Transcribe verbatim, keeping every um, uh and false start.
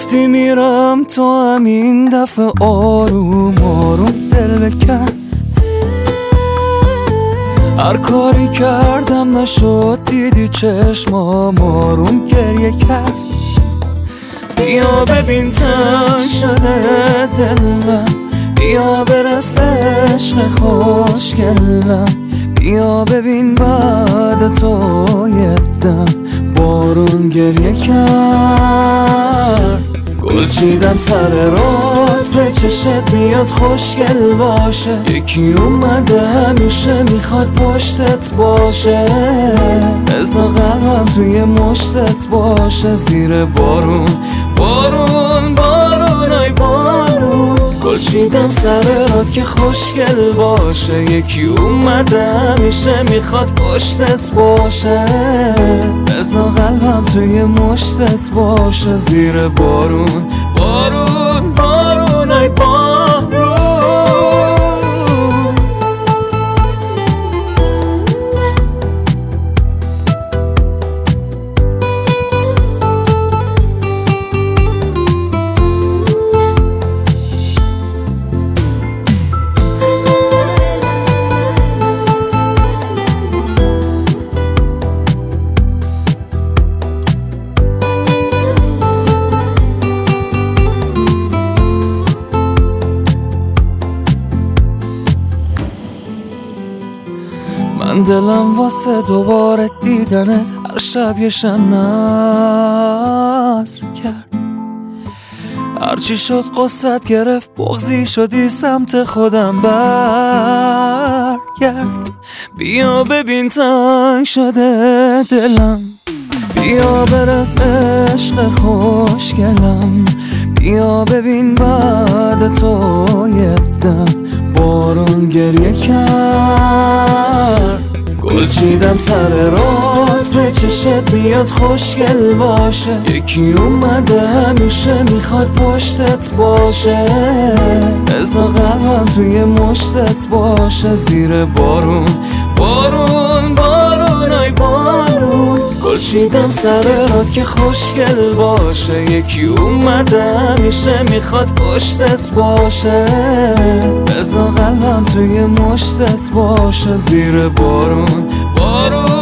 وقتی میرم تو همین دفعه آروم آروم دل بکن. هر کاری کردم نشد، دیدی چشمام آروم گریه کرد. بیا ببین تنگ شده دلم، بیا برست عشق خوشگلم. بیا ببین بعد تو یه دم بارون گریه کرد. گل چیدم سر رات به چشت میاد خوشگل باشه. یکی اومده همیشه میخواد پشتت باشه. بذار قلبم توی مشتت باشه. زیر بارون بارون بارون ای بارون. گل چیدم سر رات که خوشگل باشه. یکی اومده همیشه میخواد پشتت باشه. بذار قلبم توی مشتت باشه. زیر بارون بارون بارون ای بارون. من دلم واسه دوباره دیدنت هر شب یه شب نظر کرد. هرچی شد قصت گرفت، بغضی شدی سمت خودم برگرد. بیا ببین تنگ شده دلم، بیا برس عشق خوشگلم. بیا ببین بعد تو یه دم بارون گریه کرد. گل چیدم سر رات به چشت میاد خوشگل باشه. یکی اومده همیشه میخواد پشتت باشه. بذار قلبم توی مشتت باشه. زیر بارون بارون بارون ای بارون. گل چیدم سر رات که خوشگل باشه. یکی اومده همیشه میخواد پشتت باشه. بذار قلبم توی مشتت باشه. زیر بارون بارون